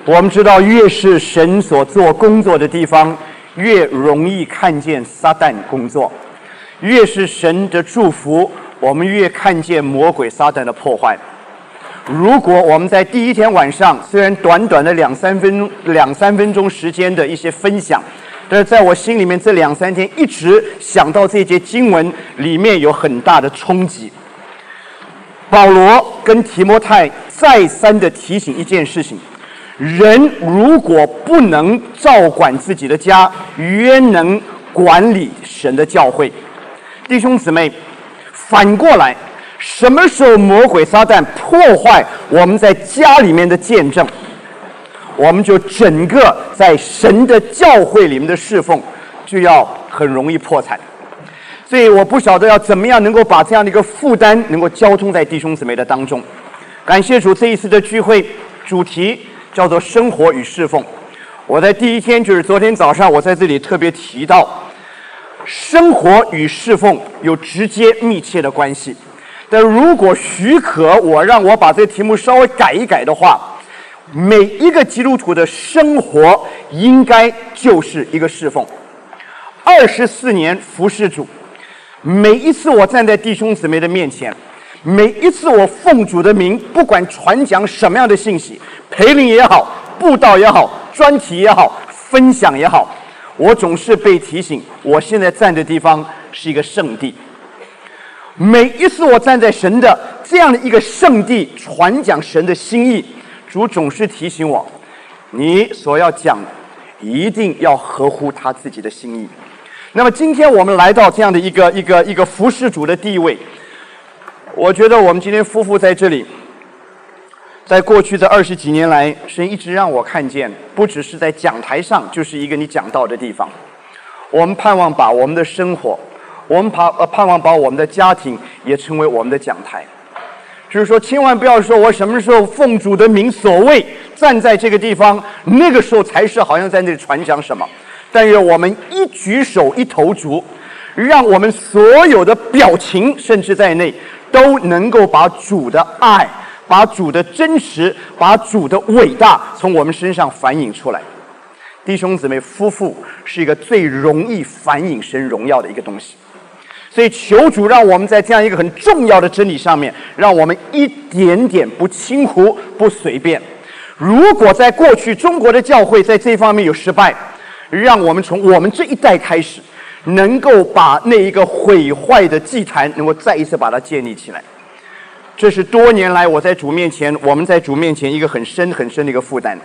我们知道，越是神所做工作的地方，越容易看见撒旦工作；越是神的祝福，我们越看见魔鬼撒旦的破坏。如果我们在第一天晚上，虽然短短的两三分钟时间的一些分享，但是在我心里面这2-3天一直想到这节经文里面有很大的冲击。保罗跟提摩太再三的提醒一件事情：人如果不能照管自己的家，焉能管理神的教会？弟兄姊妹，反过来，什么时候魔鬼撒旦破坏我们在家里面的见证，我们就整个在神的教会里面的侍奉就要很容易破产。所以我不晓得要怎么样能够把这样的一个负担能够交通在弟兄姊妹的当中。感谢主，这一次的聚会主题叫做生活与侍奉。我在第一天，就是昨天早上，我在这里特别提到，生活与侍奉有直接密切的关系。但如果许可让我把这个题目稍微改一改的话，每一个基督徒的生活应该就是一个侍奉。24年服侍主，每一次我站在弟兄姊妹的面前，每一次我奉主的名，不管传讲什么样的信息，培灵也好，布道也好，专题也好，分享也好，我总是被提醒，我现在站的地方是一个圣地。每一次我站在神的这样的一个圣地传讲神的心意，主总是提醒我，你所要讲一定要合乎他自己的心意。那么今天我们来到这样的一个服侍主的地位，我觉得我们今天夫妇在这里，在过去的20几年来，神一直让我看见，不只是在讲台上就是一个你讲道的地方，我们盼望把我们的生活，我们盼望把我们的家庭也成为我们的讲台。就是说，千万不要说我什么时候奉主的名所谓站在这个地方，那个时候才是好像在那里传讲什么。但是我们一举手一投足，让我们所有的表情甚至在内，都能够把主的爱，把主的真实，把主的伟大从我们身上反映出来。弟兄姊妹，夫妇是一个最容易反映神荣耀的一个东西。所以求主让我们在这样一个很重要的真理上面，让我们一点点不轻忽，不随便。如果在过去中国的教会在这方面有失败，让我们从我们这一代开始，能够把那一个毁坏的祭坛能够再一次把它建立起来。这是多年来我们在主面前一个很深很深的一个负担。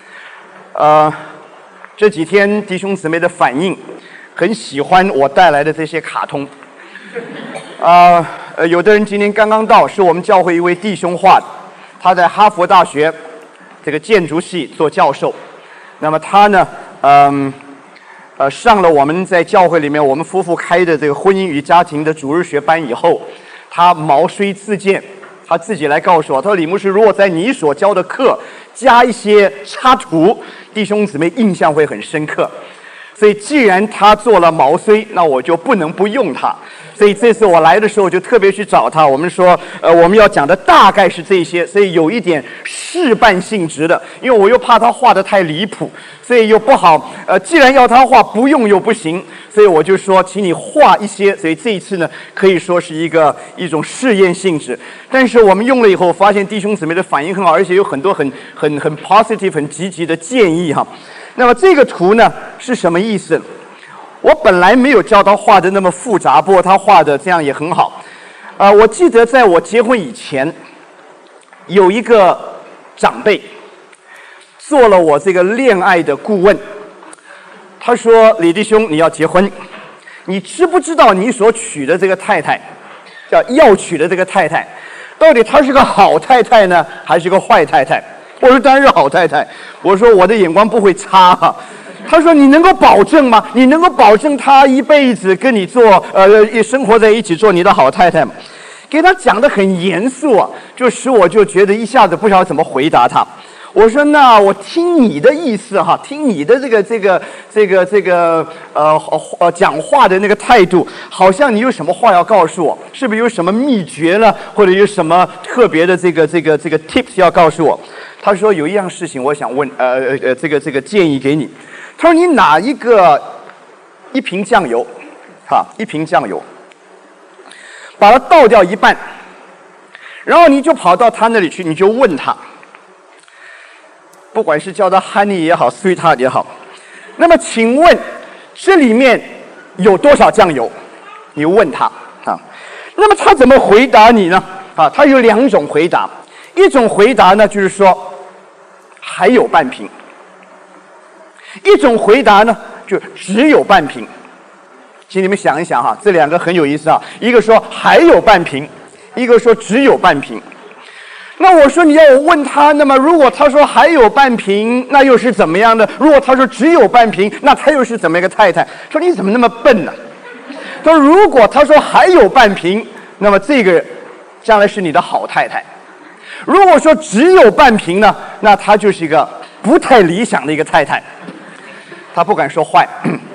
这几天弟兄姊妹的反应很喜欢我带来的这些卡通。有的人今天刚刚到，是我们教会一位弟兄画的，他在哈佛大学这个建筑系做教授。那么他呢，上了我们在教会里面我们夫妇开的这个婚姻与家庭的主日学班以后，他毛遂自荐，他自己来告诉我，他说：“李牧师，如果在你所教的课加一些插图，弟兄姊妹印象会很深刻。所以既然他做了毛遂，那我就不能不用他。所以这次我来的时候就特别去找他，我们说我们要讲的大概是这些，所以有一点示范性质的，因为我又怕他画得太离谱，所以又不好既然要他画不用又不行，所以我就说请你画一些。所以这一次呢可以说是一种试验性质，但是我们用了以后发现弟兄姊妹的反应很好，而且有很多很 positive 很积极的建议哈。那么这个图呢是什么意思？我本来没有教他画的那么复杂，不过他画的这样也很好。我记得在我结婚以前，有一个长辈做了我这个恋爱的顾问。他说：“李弟兄，你要结婚，你知不知道你所娶的这个太太，要娶的这个太太，到底她是个好太太呢，还是个坏太太？”我说：“当然是好太太。”我说：“我的眼光不会差哈。”他说：“你能够保证吗？你能够保证她一辈子跟你生活在一起做你的好太太吗？”给他讲得很严肃啊，就使我就觉得一下子不晓得怎么回答他。我说：“那我听你的意思哈，听你的讲话的那个态度，好像你有什么话要告诉我，是不是有什么秘诀呢？或者有什么特别的这个 tips 要告诉我？” 他说有一样事情我想问，这个建议给你。他说你拿一瓶酱油，一瓶酱油，把它倒掉一半，然后你就跑到他那里去，你就问他，不管是叫他 honey 也好 sweetheart 也好，那么请问这里面有多少酱油？你问他那么他怎么回答你呢？他有2种回答，一种回答呢就是说还有半瓶，一种回答呢就只有半瓶。请你们想一想这2个很有意思一个说还有半瓶，一个说只有半瓶。那我说你要我问他，那么如果他说还有半瓶，那又是怎么样的？如果他说只有半瓶，那他又是怎么一个太太？说你怎么那么笨呢？他说如果他说还有半瓶，那么这个将来是你的好太太。如果说只有半瓶呢，那他就是一个不太理想的一个太太。他不敢说坏，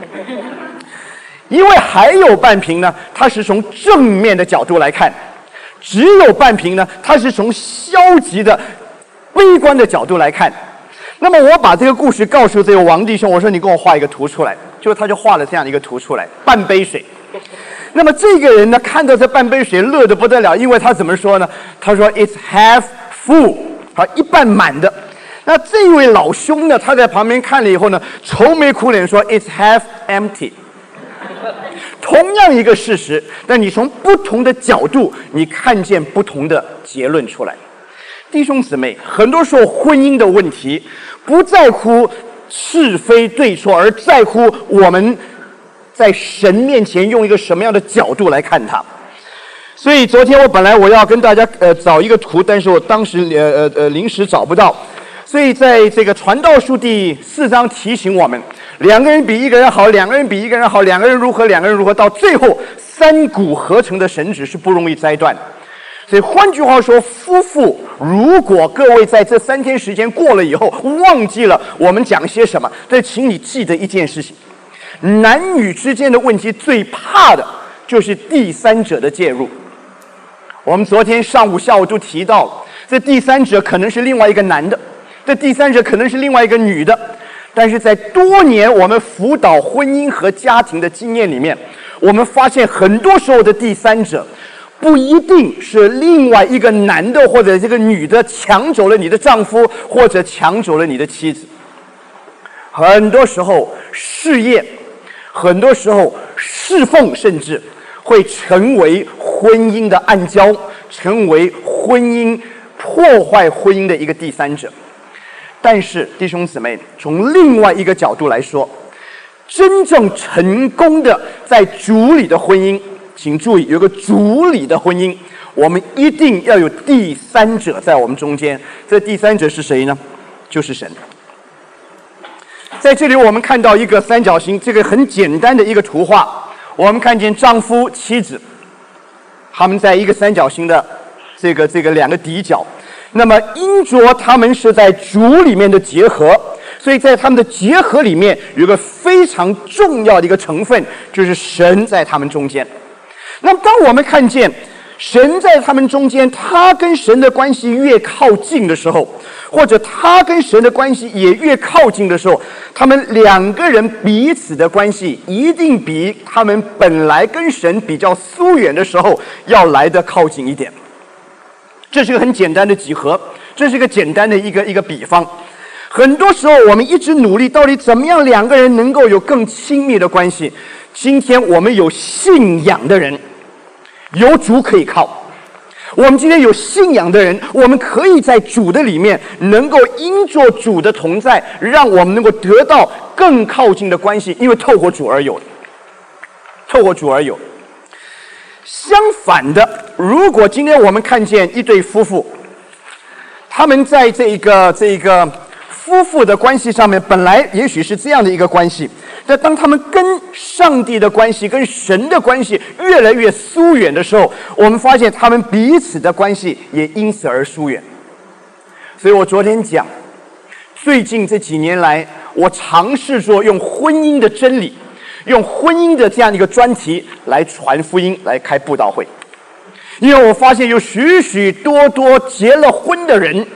因为还有半瓶呢，他是从正面的角度来看；只有半瓶呢，他是从消极的、悲观的角度来看。那么我把这个故事告诉这个王弟兄，我说你给我画一个图出来，他就画了这样的一个图出来，半杯水。那么这个人呢，看到这半杯水乐得不得了，因为他怎么说呢？他说 "It's half full"， 一半满的。那这位老兄呢，他在旁边看了以后呢，愁眉苦脸说 "It's half empty"。同样一个事实，但你从不同的角度，你看见不同的结论出来。弟兄姊妹，很多时候婚姻的问题不在乎是非对错，而在乎我们在神面前用一个什么样的角度来看它。所以昨天我要跟大家找一个图，但是我当时临时找不到。所以在这个传道书第4章提醒我们，2个人比1个人好，2个人比1个人好，2个人如何，2个人如何，到最后3股合成的绳子是不容易摘断的。所以换句话说，夫妇如果各位在这3天时间过了以后忘记了我们讲些什么，但请你记得一件事情，男女之间的问题最怕的就是第三者的介入。我们昨天上午下午都提到了，这第三者可能是另外一个男的，这第三者可能是另外一个女的，但是在多年我们辅导婚姻和家庭的经验里面，我们发现很多时候的第三者不一定是另外一个男的或者这个女的抢走了你的丈夫，或者抢走了你的妻子。很多时候事业，很多时候侍奉，甚至会成为婚姻的暗礁，成为婚姻破坏婚姻的一个第三者。但是弟兄姊妹，从另外一个角度来说，真正成功的在主里的婚姻，请注意，有个主里的婚姻，我们一定要有第三者在我们中间。这第三者是谁呢？就是神。在这里我们看到一个三角形，这个很简单的一个图画，我们看见丈夫妻子他们在一个三角形的这个2个底角，那么因着他们是在主里面的结合，所以在他们的结合里面有一个非常重要的一个成分，就是神在他们中间。那么当我们看见神在他们中间，他跟神的关系越靠近的时候，或者他跟神的关系也越靠近的时候，他们2个人彼此的关系一定比他们本来跟神比较疏远的时候要来得靠近一点。这是个很简单的几何，这是个简单的一个比方。很多时候我们一直努力，到底怎么样2个人能够有更亲密的关系？今天我们有信仰的人，有主可以靠。我们今天有信仰的人，我们可以在主的里面能够因着主的同在，让我们能够得到更靠近的关系，因为透过主而有的，透过主而有。相反的，如果今天我们看见一对夫妇，他们在这个夫妇的关系上面本来也许是这样的一个关系，但当他们跟上帝的关系，跟神的关系越来越疏远的时候，我们发现他们彼此的关系也因此而疏远。所以我昨天讲，最近这几年来，我尝试着用婚姻的真理，用婚姻的这样一个专题来传福音，来开布道会。因为我发现有许许多多结了婚的人，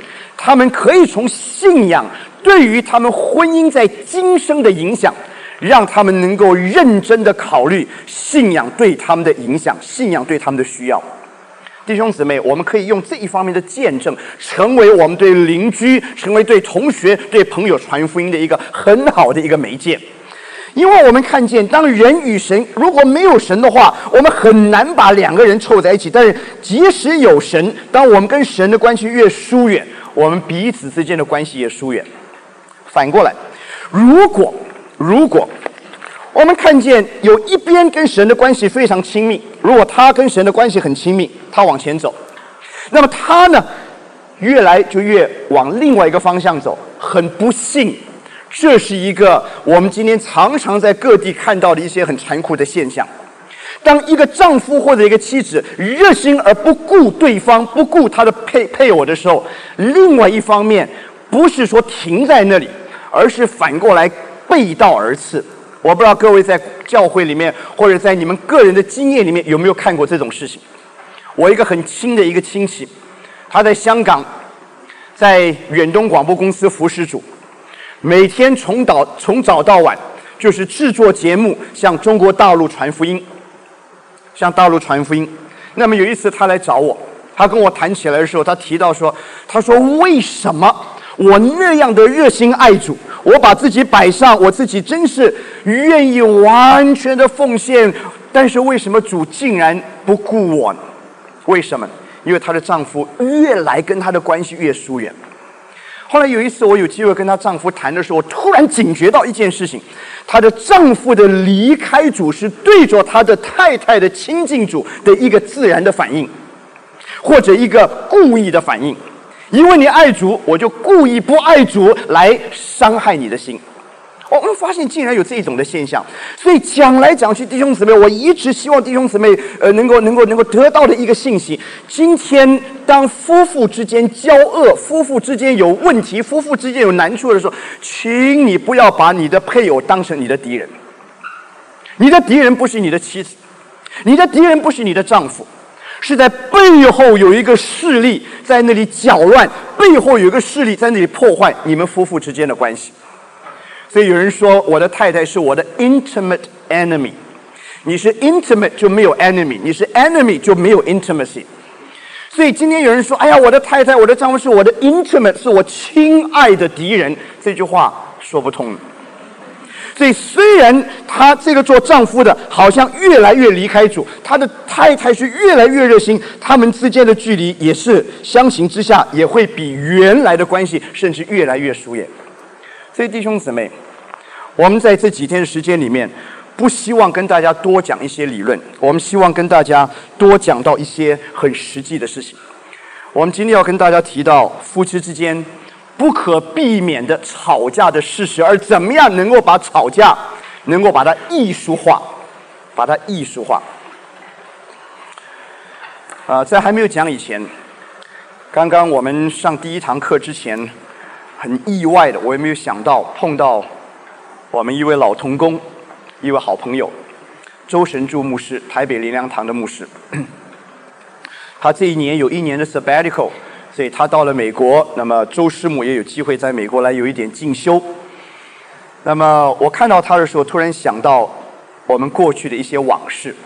他们可以从信仰对于他们婚姻在今生的影响，让他们能够认真的考虑信仰对他们的影响，信仰对他们的需要。弟兄姊妹，我们可以用这一方面的见证，成为我们对邻居、成为对同学、对朋友传福音的一个很好的一个媒介。因为我们看见，当人与神如果没有神的话，我们很难把两个人凑在一起。但是即使有神，当我们跟神的关系越疏远，我们彼此之间的关系也疏远。反过来，如果我们看见有一边跟神的关系非常亲密，如果他跟神的关系很亲密，他往前走，那么他呢，越来就越往另外一个方向走。很不幸，这是一个我们今天常常在各地看到的一些很残酷的现象。当一个丈夫或者一个妻子热心而不顾对方、不顾他的配偶的时候，另外一方面不是说停在那里，而是反过来背道而驰。我不知道各位在教会里面或者在你们个人的经验里面有没有看过这种事情。我一个很亲的一个亲戚，他在香港，在远东广播公司服侍主，每天从早到晚就是制作节目，向中国大陆传福音，向大陆传福音。那么有一次他来找我，他跟我谈起来的时候，他提到说，他说为什么我那样的热心爱主，我把自己摆上，我自己真是愿意完全的奉献，但是为什么主竟然不顾我呢？为什么？因为她的丈夫越来跟她的关系越疏远。后来有一次我有机会跟她丈夫谈的时候，我突然警觉到一件事情，她的丈夫的离开主是对着她的太太的亲近主的一个自然的反应，或者一个故意的反应。因为你爱主，我就故意不爱主来伤害你的心。我们发现竟然有这种的现象，所以讲来讲去，弟兄姊妹，我一直希望弟兄姊妹能够得到的一个信息：今天当夫妇之间交恶、夫妇之间有问题、夫妇之间有难处的时候，请你不要把你的配偶当成你的敌人。你的敌人不是你的妻子，你的敌人不是你的丈夫。是在背后有一个势力在那里搅乱，背后有一个势力在那里破坏你们夫妇之间的关系。所以有人说，我的太太是我的 intimate enemy。你是 intimate 就没有 enemy， 你是 enemy 就没有 intimacy。所以今天有人说，哎呀，我的太太、我的丈夫是我的 intimate， 是我亲爱的敌人，这句话说不通。所以虽然他这个做丈夫的好像越来越离开主，他的太太是越来越热心，他们之间的距离也是相形之下也会比原来的关系甚至越来越疏远。所以弟兄姊妹，我们在这几天的时间里面，不希望跟大家多讲一些理论，我们希望跟大家多讲到一些很实际的事情。我们今天要跟大家提到夫妻之间不可避免的吵架的事实，而怎么样能够把吵架能够把它艺术化，把它艺术化。在还没有讲以前，刚刚我们上第一堂课之前，很意外的，我也没有想到碰到我们一位老同工，一位好朋友周神柱牧师，台北灵粮堂的牧师。他这一年有1年的 sabbatical，所以他到了美国，那么周师母也有机会在美国来有一点进修。那么我看到他的时候，突然想到我们过去的一些往事。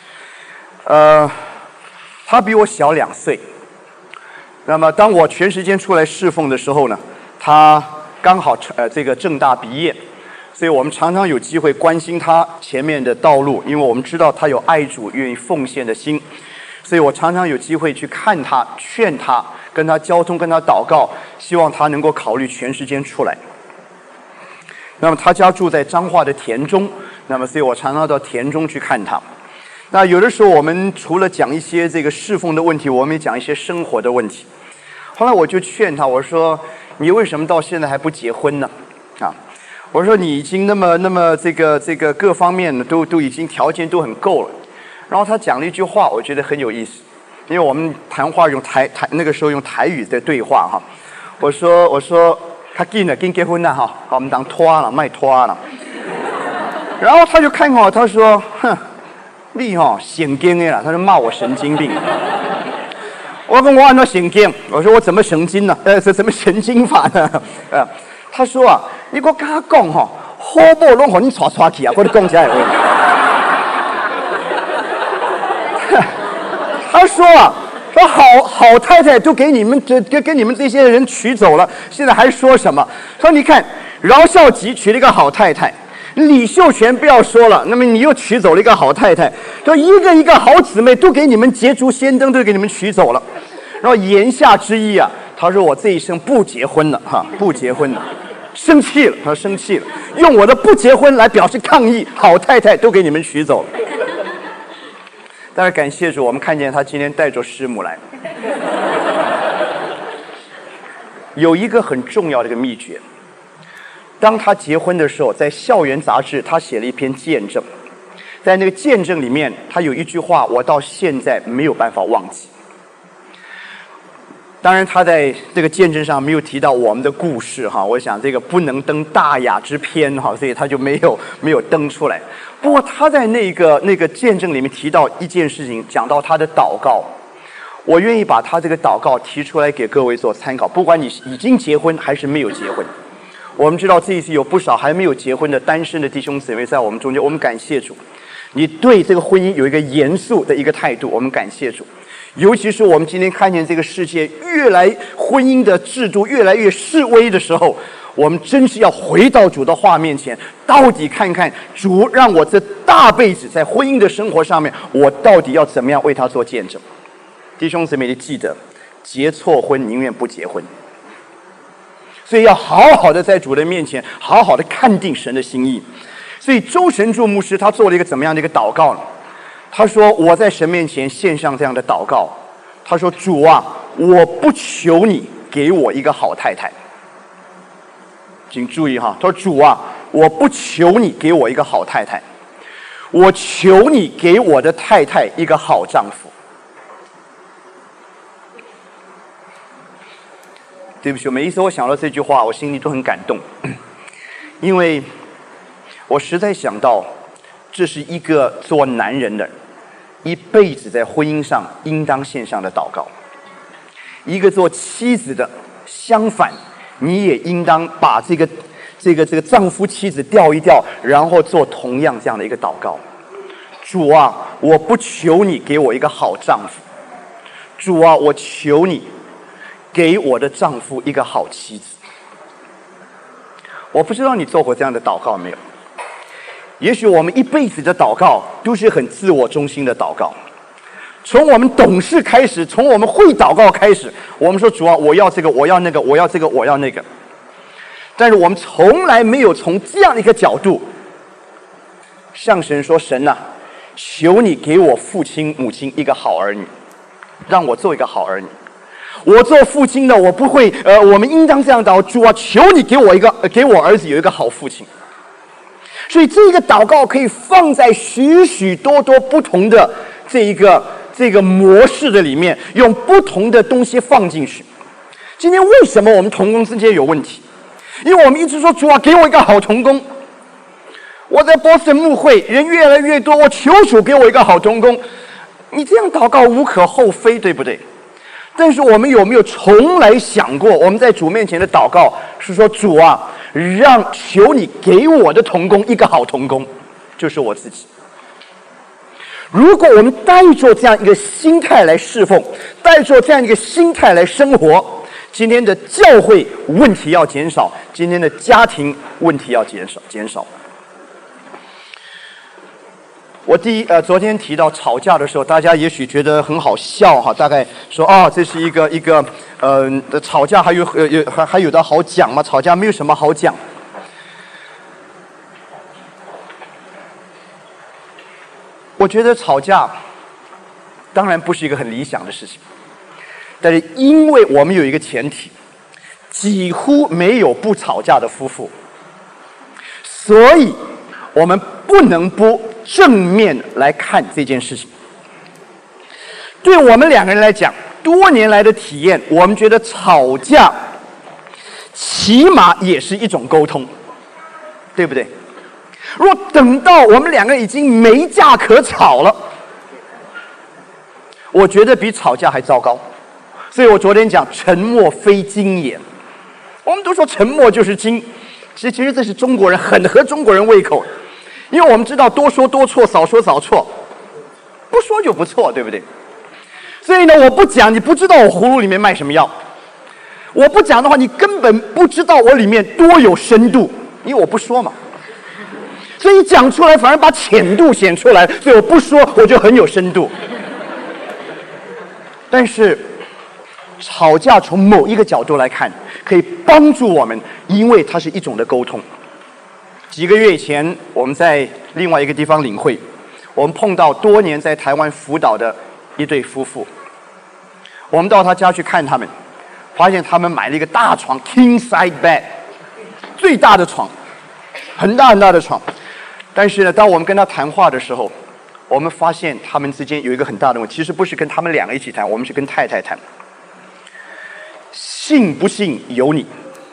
他比我小2岁。那么当我全时间出来侍奉的时候呢，他刚好这个政大毕业，所以我们常常有机会关心他前面的道路，因为我们知道他有爱主、愿意奉献的心，所以我常常有机会去看他、劝他。跟他交通，跟他祷告，希望他能够考虑全时间出来。那么他家住在彰化的田中，那么所以我常常到田中去看他。那有的时候我们除了讲一些这个侍奉的问题，我们也讲一些生活的问题。后来我就劝他，我说你为什么到现在还不结婚呢？我说你已经那么这个各方面都已经条件都很够了。然后他讲了一句话，我觉得很有意思。因为我们谈话用那个时候用台语在对话哈，我说他紧了，紧结婚了哈，我们当拖了，卖拖了。然后他就看我，他说：“哼，你神经的啦！”他就骂我神经病。 我问我按照神经，我说我怎么神经呢？是怎么神经法呢？他说啊，你给我跟他讲哈，好不拢和你吵吵起啊，我就讲起来。他说啊，说好太太都给你们这些人娶走了，现在还说什么？说你看饶孝吉娶了一个好太太。李秀全不要说了，那么你又娶走了一个好太太，说一个好姊妹都给你们捷足先登，都给你们娶走了。然后言下之意啊，他说我这一生不结婚了哈，不结婚了，生气了，他说生气了，用我的不结婚来表示抗议，好太太都给你们娶走了。但是感谢主，我们看见他今天带着师母来，有一个很重要的一个秘诀。当他结婚的时候，在校园杂志他写了一篇见证，在那个见证里面，他有一句话我到现在没有办法忘记。当然他在这个见证上没有提到我们的故事哈，我想这个不能登大雅之篇哈，所以他就没有登出来。不过他在那个见证里面提到一件事情，讲到他的祷告，我愿意把他这个祷告提出来给各位做参考，不管你已经结婚还是没有结婚。我们知道这一次有不少还没有结婚的单身的弟兄姊妹在我们中间，我们感谢主，你对这个婚姻有一个严肃的一个态度，我们感谢主。尤其是我们今天看见这个世界婚姻的制度越来越式微的时候，我们真是要回到主的话面前，到底看看主让我这大辈子在婚姻的生活上面，我到底要怎么样为他做见证。弟兄姊妹，你记得，结错婚宁愿不结婚。所以要好好的在主的面前好好的看定神的心意。所以周神柱牧师他做了一个怎么样的一个祷告呢？他说我在神面前献上这样的祷告，他说主啊，我不求你给我一个好太太，请注意哈，他说主啊，我不求你给我一个好太太，我求你给我的太太一个好丈夫。对不起，每一次我想到这句话，我心里都很感动，因为我实在想到，这是一个做男人的一辈子在婚姻上应当献上的祷告；一个做妻子的，相反，你也应当把这个丈夫妻子调一调，然后做同样这样的一个祷告。主啊，我不求你给我一个好丈夫，主啊，我求你给我的丈夫一个好妻子。我不知道你做过这样的祷告没有？也许我们一辈子的祷告都是很自我中心的祷告。从我们懂事开始，从我们会祷告开始，我们说主啊，我要这个，我要那个，我要这个，我要那个。但是我们从来没有从这样一个角度向神说：神啊，求你给我父亲母亲一个好儿女，让我做一个好儿女。我做父亲的，我不会我们应当这样祷告：主啊，求你给我儿子有一个好父亲。所以这个祷告可以放在许许多多不同的这个模式的里面，用不同的东西放进去。今天为什么我们同工之间有问题？因为我们一直说主啊，给我一个好同工。我在波士顿牧会，人越来越多，我求主给我一个好同工。你这样祷告无可厚非，对不对？但是我们有没有从来想过，我们在主面前的祷告是说：主啊，求你给我的同工一个好同工，就是我自己。如果我们带着这样一个心态来侍奉，带着这样一个心态来生活，今天的教会问题要减少，今天的家庭问题要减少。我昨天提到吵架的时候，大家也许觉得很好笑哈，大概说这是一个吵架还有的好讲吗？吵架没有什么好讲。我觉得吵架当然不是一个很理想的事情，但是因为我们有一个前提，几乎没有不吵架的夫妇，所以我们不能不正面来看这件事情。对我们两个人来讲，多年来的体验，我们觉得吵架起码也是一种沟通，对不对？如果等到我们两个人已经没架可吵了，我觉得比吵架还糟糕。 所以我昨天讲沉默非金也。我们都说沉默就是金，其实这是中国人很合中国人胃口，因为我们知道多说多错，少说少错，不说就不错，对不对？所以呢，我不讲，你不知道我葫芦里面卖什么药；我不讲的话，你根本不知道我里面多有深度，因为我不说嘛。所以讲出来反而把浅度显出来，所以我不说我就很有深度。但是吵架从某一个角度来看，可以帮助我们，因为它是一种的沟通。几个月以前，我们在另外一个地方领会，我们碰到多年在台湾辅导的一对夫妇，我们到他家去看他们，发现他们买了一个大床 ，king size bed， 最大的床，很大很大的床。但是呢，当我们跟他谈话的时候，我们发现他们之间有一个很大的问题，其实不是跟他们两个一起谈，我们是跟太太谈。信不信由你。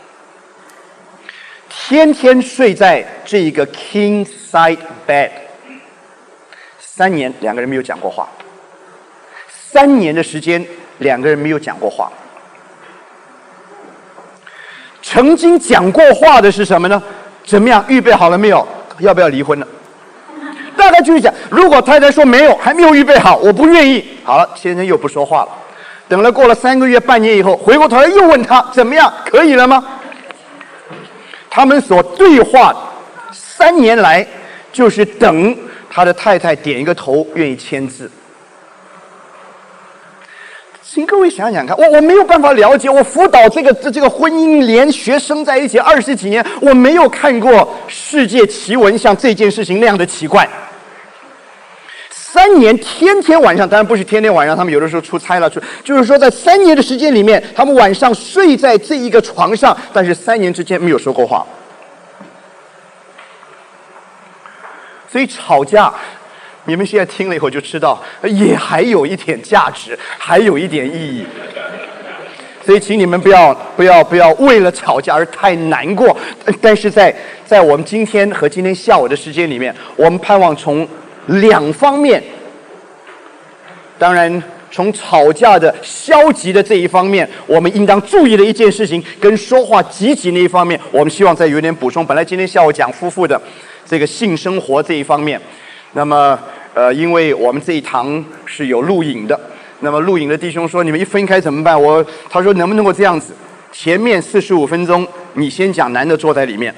天天睡在这一个 king size bed， 3年两个人没有讲过话，3年的时间两个人没有讲过话。曾经讲过话的是什么呢？怎么样？预备好了没有？要不要离婚了？大概就是讲，如果太太说没有，还没有预备好，我不愿意。好了，先生又不说话了。等了过了3个月、半年以后，回过头来又问他怎么样，可以了吗？他们所对话3年来，就是等他的太太点一个头，愿意签字。请各位想想看，我没有办法了解，我辅导这个婚姻连学生在一起20几年，我没有看过世界奇闻像这件事情那样的奇怪。3年天天晚上，当然不是天天晚上，他们有的时候出差了，就是说在3年的时间里面，他们晚上睡在这一个床上，但是3年之间没有说过话。所以吵架，你们现在听了以后就知道，也还有一点价值，还有一点意义。所以请你们不要为了吵架而太难过。但是在我们今天和今天下午的时间里面，我们盼望从2方面，当然从吵架的消极的这一方面，我们应当注意的一件事情，跟说话积极那一方面，我们希望再有点补充。本来今天下午讲夫妇的这个性生活这一方面，那么因为我们这一堂是有录影的，那么录影的弟兄说你们一分开怎么办？他说能不能够这样子，前面45分钟你先讲，男的坐在里面。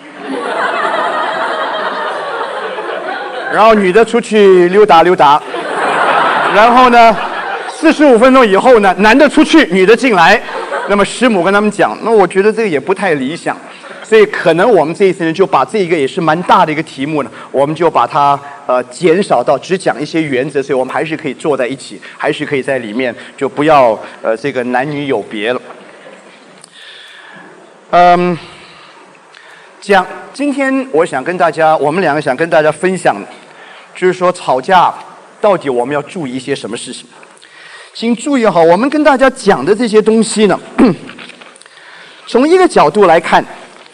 然后女的出去溜达溜达，然后呢，45分钟以后呢，男的出去，女的进来。那么师母跟他们讲，那我觉得这个也不太理想，所以可能我们这一次呢，就把这个也是蛮大的一个题目呢，我们就把它减少到只讲一些原则，所以我们还是可以坐在一起，还是可以在里面，就不要这个男女有别了。今天我想跟大家，我们两个想跟大家分享，就是说吵架到底我们要注意一些什么事情。请注意好，我们跟大家讲的这些东西呢，从一个角度来看，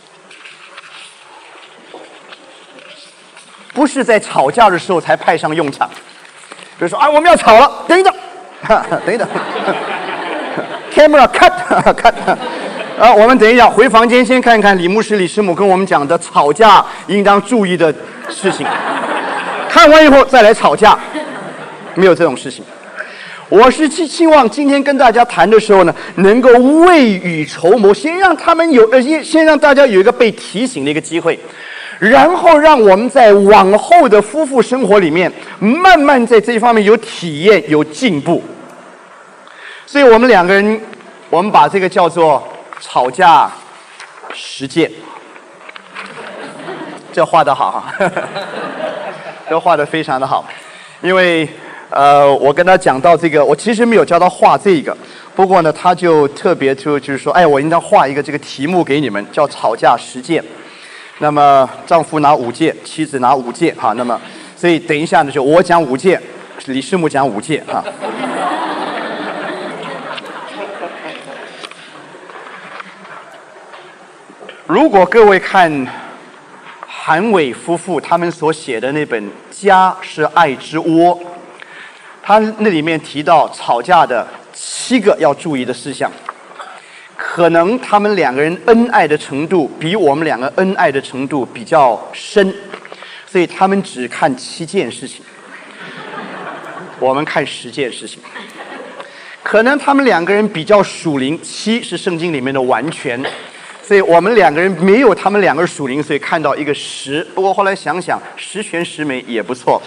不是在吵架的时候才派上用场。比如说我们要吵了，等一等，等一等，camera cut。我们等一下回房间先看看李牧师、李师母跟我们讲的吵架应当注意的事情，看完以后再来吵架，没有这种事情。我是希望今天跟大家谈的时候呢，能够未雨绸缪，先让大家有一个被提醒的一个机会，然后让我们在往后的夫妇生活里面，慢慢在这一方面有体验、有进步。所以我们两个人，我们把这个叫做吵架实践，这画得好哈，这画得非常的好。因为我跟他讲到这个，我其实没有教他画这个，不过呢，他就特别就是说，我应当画一个这个题目给你们，叫吵架实践。那么丈夫拿5戒，妻子拿5戒哈。那么所以等一下呢，就我讲5戒，李师母讲5戒哈。如果各位看韩伟夫妇他们所写的那本《家是爱之窝》，他那里面提到吵架的 7个要注意的事项。可能他们两个人恩爱的程度比我们两个恩爱的程度比较深，所以他们只看7件事情，我们看10件事情。可能他们两个人比较属灵，7是圣经里面的完全，所以我们两个人没有他们两个属灵，所以看到一个10。不过后来想想，10全10美也不错。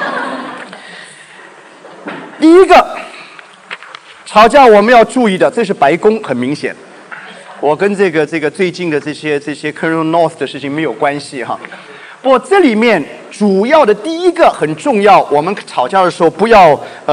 第一个吵架我们要注意的，这是白宫，很明显。我跟这个最近的这些 Colonel North 的事情没有关系哈。不过这里面主要的第一个很重要，我们吵架的时候不要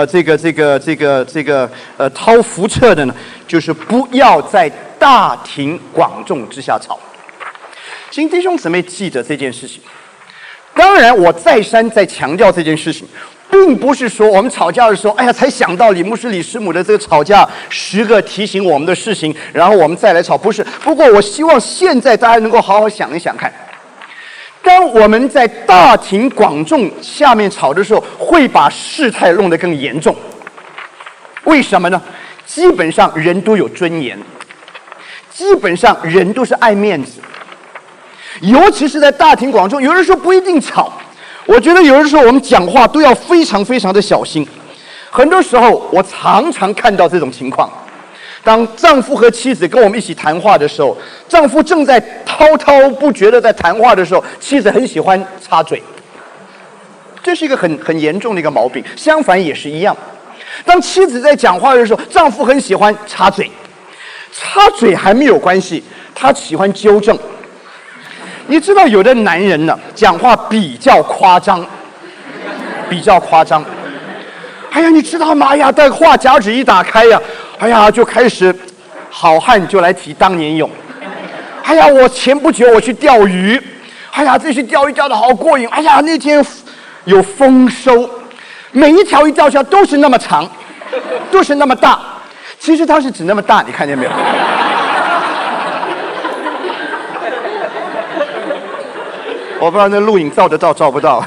掏辐射的呢，就是不要在大庭广众之下吵。请弟兄姊妹记得这件事情。当然，我再三在强调这件事情，并不是说我们吵架的时候，哎呀，才想到李牧师、李师母的这个吵架10个提醒我们的事情，然后我们再来吵，不是。不过我希望现在大家能够好好想一想看。当我们在大庭广众下面吵的时候，会把事态弄得更严重。为什么呢？基本上人都有尊严，基本上人都是爱面子，尤其是在大庭广众，有的时候不一定吵。我觉得有的时候我们讲话都要非常非常的小心。很多时候我常常看到这种情况。当丈夫和妻子跟我们一起谈话的时候，丈夫正在滔滔不绝的在谈话的时候，妻子很喜欢插嘴，这是一个很严重的一个毛病。相反也是一样，当妻子在讲话的时候，丈夫很喜欢插嘴，插嘴还没有关系，他喜欢纠正。你知道有的男人呢，讲话比较夸张，哎呀，你知道吗？哎呀，这话匣子一打开呀，哎呀，就开始好汉就来提当年勇。哎呀，我前不久我去钓鱼，哎呀，这次钓鱼钓得好过瘾。哎呀，那天有丰收，每一条鱼钓下都是那么长，都是那么大。其实它是指那么大，你看见没有？我不知道那录影照得到照不到。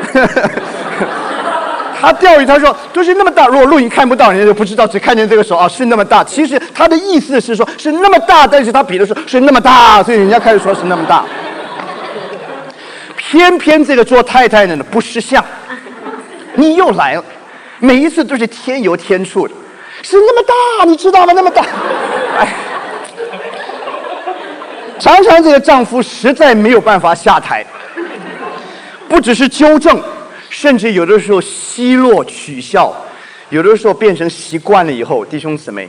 他钓鱼，他说都是那么大。如果录影看不到，人家就不知道，只看见这个手啊，是那么大。其实他的意思是说，是那么大，但是他比的时候是那么大，所以人家开始说是那么大。偏偏这个做太太的呢不识相，你又来了，每一次都是添油添醋的，是那么大，你知道吗？那么大，哎，常常这个丈夫实在没有办法下台，不只是纠正。甚至有的时候奚落取笑，有的时候变成习惯了以后，弟兄姊妹，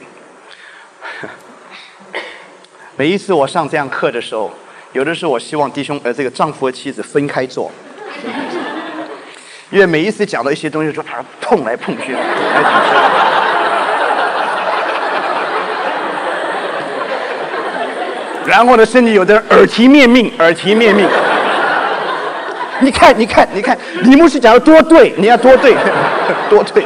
每一次我上这样课的时候，有的时候我希望这个丈夫和妻子分开坐，因为每一次讲到一些东西，就把它碰来碰去，然后呢，甚至有的人耳提面命。你看，李牧师讲的多对，你要多对，多对。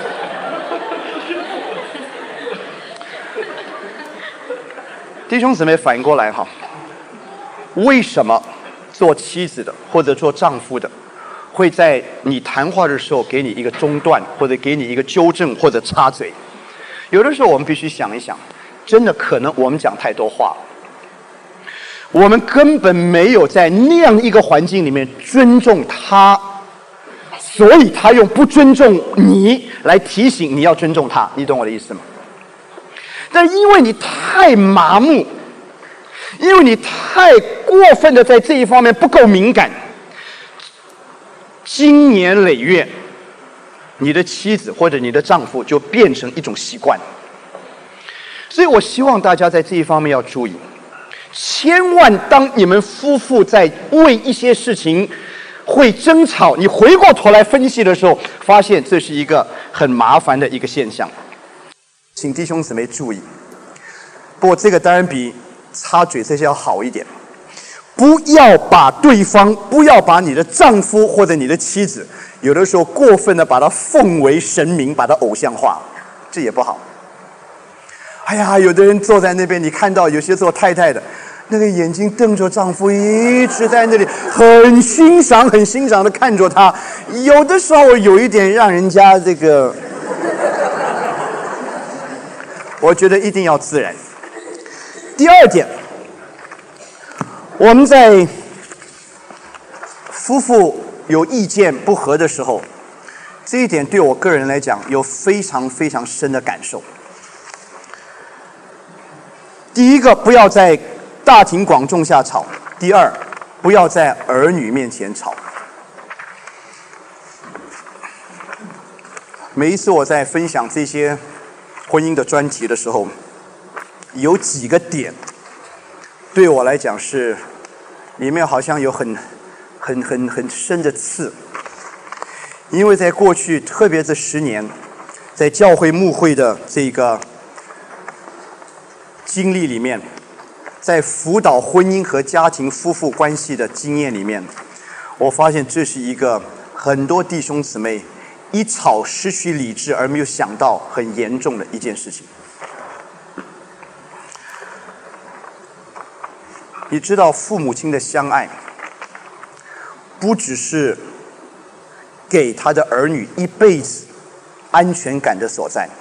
弟兄姊妹，反应过来哈，为什么做妻子的或者做丈夫的，会在你谈话的时候给你一个中断，或者给你一个纠正，或者插嘴？有的时候我们必须想一想，真的可能我们讲太多话了。我们根本没有在那样一个环境里面尊重他，所以他用不尊重你来提醒你要尊重他，你懂我的意思吗？但是因为你太麻木，因为你太过分的在这一方面不够敏感，经年累月，你的妻子或者你的丈夫就变成一种习惯。所以我希望大家在这一方面要注意。千万当你们夫妇在为一些事情会争吵，你回过头来分析的时候，发现这是一个很麻烦的一个现象。请弟兄姊妹注意，不过这个当然比插嘴这些要好一点。不要把你的丈夫或者你的妻子，有的时候过分的把他奉为神明，把他偶像化，这也不好。哎呀，有的人坐在那边，你看到有些做太太的，那个眼睛瞪着丈夫，一直在那里很欣赏的看着他，有的时候有一点让人家这个我觉得一定要自然。第二点，我们在夫妇有意见不合的时候，这一点对我个人来讲有非常非常深的感受。第一个，不要在大庭广众下吵；第二，不要在儿女面前吵。每一次我在分享这些婚姻的专题的时候，有几个点对我来讲是里面好像有很深的刺，因为在过去特别这10年，在教会牧会的这个经历里面，在辅导婚姻和家庭夫妇关系的经验里面，我发现这是一个很多弟兄姊妹一吵失去理智而没有想到很严重的一件事情。你知道父母亲的相爱不只是给他的儿女一辈子安全感的所在，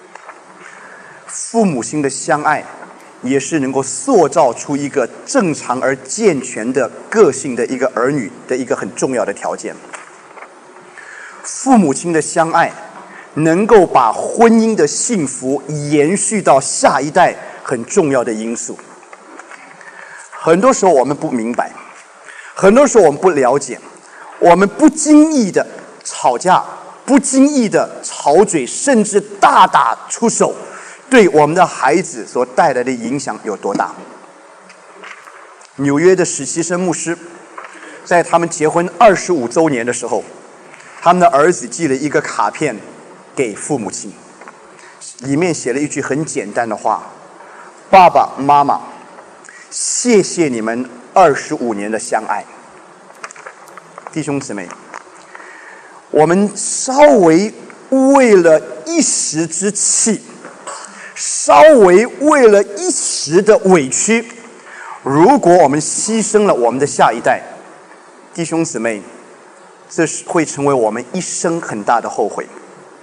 父母亲的相爱也是能够塑造出一个正常而健全的个性的一个儿女的一个很重要的条件。父母亲的相爱能够把婚姻的幸福延续到下一代很重要的因素。很多时候我们不明白，很多时候我们不了解，我们不经意的吵架，不经意的吵嘴，甚至大打出手，对我们的孩子所带来的影响有多大。纽约的史奇生牧师在他们结婚25周年的时候，他们的儿子寄了一个卡片给父母亲，里面写了一句很简单的话：爸爸妈妈，谢谢你们25年的相爱。弟兄姊妹，我们稍微为了一时之气，稍微为了一时的委屈，如果我们牺牲了我们的下一代，弟兄姊妹，这是会成为我们一生很大的后悔。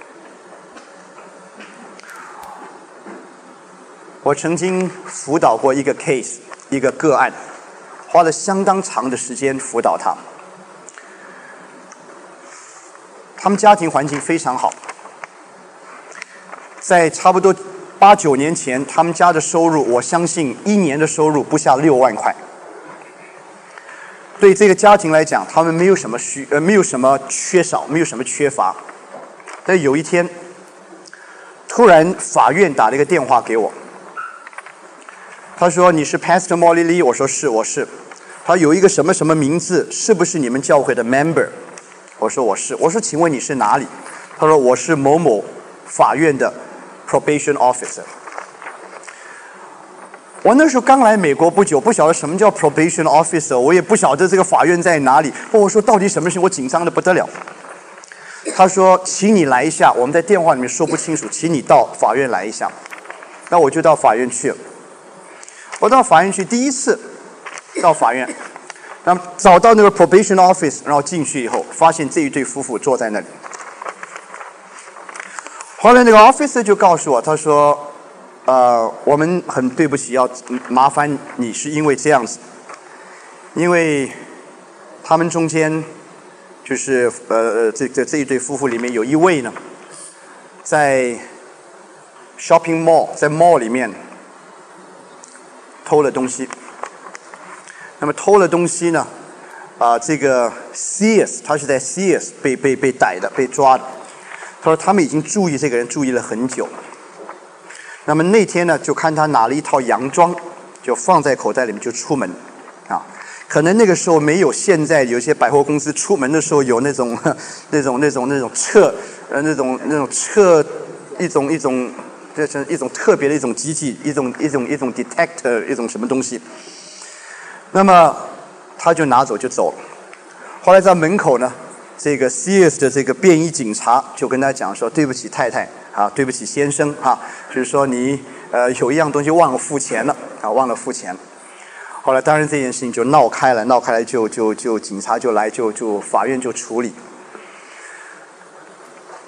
我曾经辅导过一个 case， 一个个案，花了相当长的时间辅导他。他们家庭环境非常好，在差不多8、9年前，他们家的收入，我相信1年的收入不下6万块。对这个家庭来讲，他们没有什么缺少，没有什么缺乏。但有一天，突然法院打了一个电话给我，他说：“你是 Pastor Molly Lee？” 我说：“是，我是。”他有一个什么什么名字，是不是你们教会的 member？ 我说：“我是。”我说：“请问你是哪里？”他说：“我是某某法院的 probation officer。”我那时候刚来美国不久，不晓得什么叫 probation officer， 我也不晓得这个法院在哪里。我说到底什么事？我紧张的不得了。他说：“请你来一下，我们在电话里面说不清楚，请你到法院来一下。”那我就到法院去了。我到法院去，第一次到法院，然后找到那个 probation office， 然后进去以后，发现这一对夫妇坐在那里。后来那个 officer 就告诉我，他说：“我们很对不起，要麻烦你，是因为这样子，因为他们中间就是这一对夫妇里面有一位呢，在 shopping mall， 在 mall 里面偷了东西。那么偷了东西呢，这个 Sears 他是在 Sears 被逮的，被抓的。他说他们已经注意这个人，注意了很久。那么那天呢，就看他拿了一套洋装，就放在口袋里面就出门，可能那个时候没有现在有些百货公司出门的时候有那种测这是一种特别的一种机器，一种 detector， 一种什么东西。那么他就拿走就走了。后来在门口呢，这个 Sears 的这个便衣警察就跟他讲说：“对不起太太对不起先生就是说你有一样东西忘了付钱了忘了付钱。”后来当然这件事情就闹开了就警察就来就法院就处理。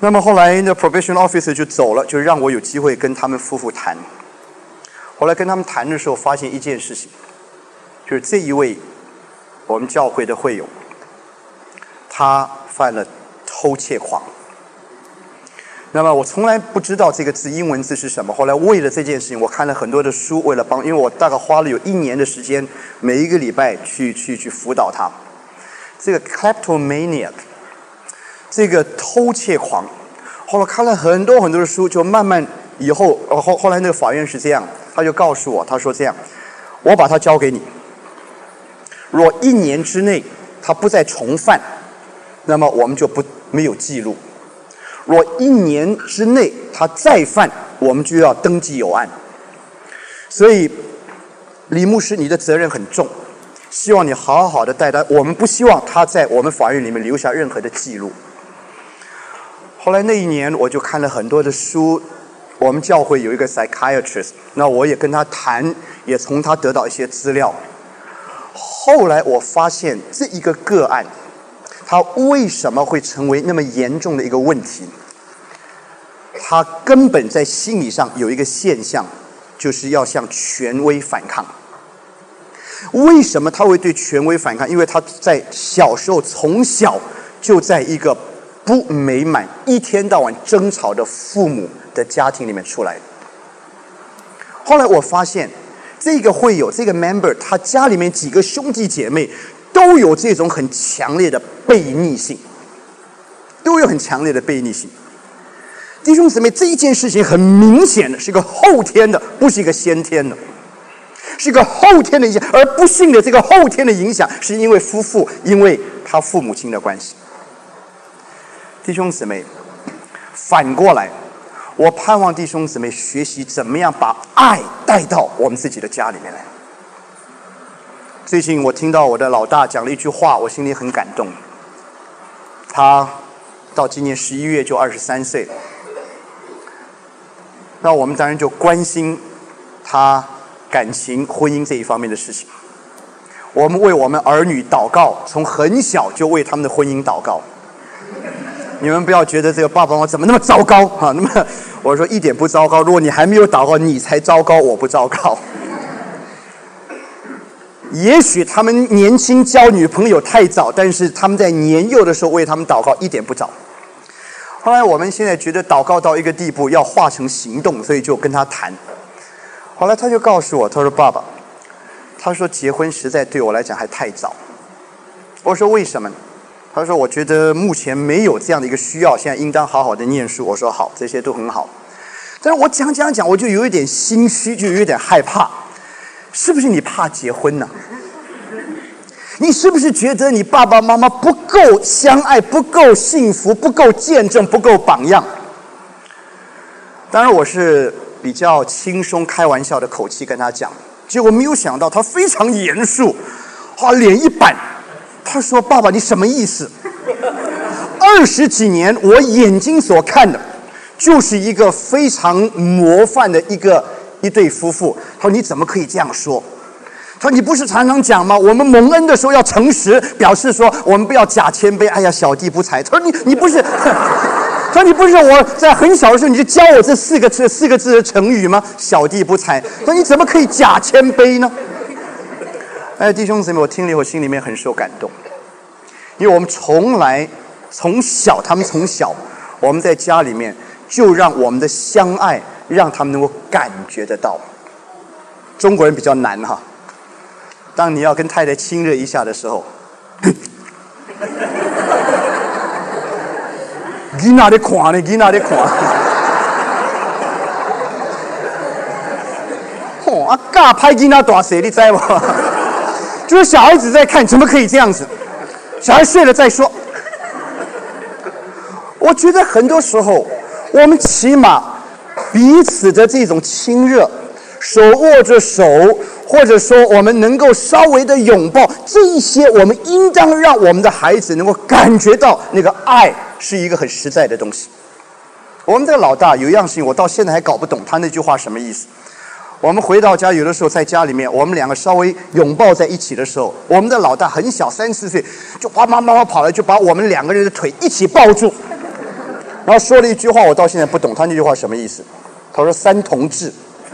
那么后来那 probation officer 就走了，就让我有机会跟他们夫妇谈。后来跟他们谈的时候，发现一件事情，就是这一位我们教会的会友，他犯了偷窃狂。那么我从来不知道这个字英文字是什么。后来为了这件事情，我看了很多的书，为了因为我大概花了有1年的时间，每一个礼拜去辅导他。这个 kleptomaniac， 这个偷窃狂，后来看了很多的书，就慢慢以后后来那个法院是这样，他就告诉我，他说这样，我把他交给你，若1年之内他不再重犯，那么我们就没有记录。若1年之内他再犯，我们就要登记有案。所以李牧师，你的责任很重，希望你好好的带他，我们不希望他在我们法院里面留下任何的记录。后来那一年我就看了很多的书，我们教会有一个 psychiatrist， 那我也跟他谈，也从他得到一些资料。后来我发现这一个个案，他为什么会成为那么严重的一个问题？他根本在心理上有一个现象，就是要向权威反抗。为什么他会对权威反抗？因为他在小时候从小就在一个不美满、一天到晚争吵的父母的家庭里面出来。后来我发现，这个会有这个 member， 他家里面几个兄弟姐妹都有这种很强烈的悖逆性，都有很强烈的悖逆性。弟兄姊妹，这一件事情很明显的是一个后天的，不是一个先天的，是一个后天的影响，而不幸的这个后天的影响是因为夫妇，因为他父母亲的关系。弟兄姊妹，反过来，我盼望弟兄姊妹学习怎么样把爱带到我们自己的家里面来。最近我听到我的老大讲了一句话，我心里很感动。他到今年11月就23岁了，那我们当然就关心他感情、婚姻这一方面的事情。我们为我们儿女祷告，从很小就为他们的婚姻祷告。你们不要觉得这个爸爸妈妈怎么那么糟糕啊？那么我说一点不糟糕，如果你还没有祷告，你才糟糕，我不糟糕。也许他们年轻交女朋友太早，但是他们在年幼的时候为他们祷告一点不早。后来我们现在觉得祷告到一个地步要化成行动，所以就跟他谈。后来他就告诉我，他说爸爸，他说结婚实在对我来讲还太早。我说为什么？他说我觉得目前没有这样的一个需要，现在应当好好的念书。我说好，这些都很好。但是我讲，我就有一点心虚，就有一点害怕。是不是你怕结婚呢？你是不是觉得你爸爸妈妈不够相爱，不够幸福，不够见证，不够榜样？当然我是比较轻松开玩笑的口气跟他讲，结果没有想到他非常严肃，脸一板，他说爸爸你什么意思？20几年我眼睛所看的就是一个非常模范的一对夫妇。他说你怎么可以这样说？他说你不是常常讲吗？我们蒙恩的时候要诚实，表示说我们不要假谦卑。哎呀，小弟不才。他说你不是，他说你不是我在很小的时候你就教我这四个字的成语吗？小弟不才。他说你怎么可以假谦卑呢？哎，弟兄姊妹，我听了以后心里面很受感动，因为我们从小我们在家里面就让我们的相爱让他们能够感觉得到。中国人比较难哈，当你要跟太太亲热一下的时候，你哪里看呢？你哪里看？尬拍你那大谁你知道吗？就是小孩子在看，怎么可以这样子？小孩睡了再说。我觉得很多时候，我们起码彼此的这种亲热，手握着手，或者说我们能够稍微的拥抱，这一些我们应当让我们的孩子能够感觉到那个爱是一个很实在的东西。我们的老大有一样事情，我到现在还搞不懂他那句话什么意思。我们回到家，有的时候在家里面，我们两个稍微拥抱在一起的时候，我们的老大很小，3、4岁，就妈妈跑来，就把我们2个人的腿一起抱住。 然后说了一句话，我到现在不懂他那句话什么意思。他说三同治。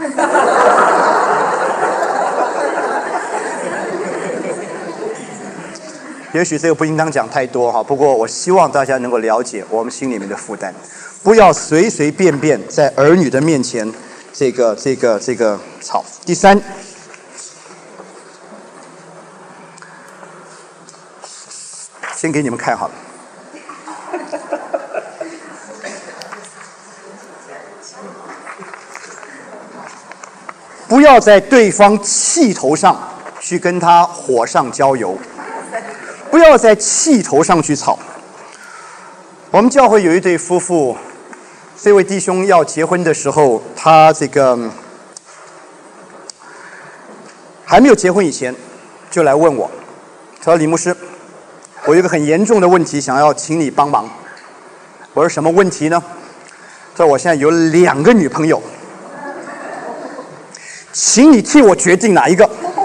也许这个不应当讲太多哈，不过我希望大家能够了解我们心里面的负担，不要随随便便在儿女的面前这个吵。第三，先给你们看好了。不要在对方气头上去跟他火上浇油。不要在气头上去吵。我们教会有一对夫妇，这位弟兄要结婚的时候，他还没有结婚以前，就来问我，他说：“李牧师，我有一个很严重的问题，想要请你帮忙。”我说：“什么问题呢？”他说：“我现在有2个女朋友，请你替我决定哪一个。”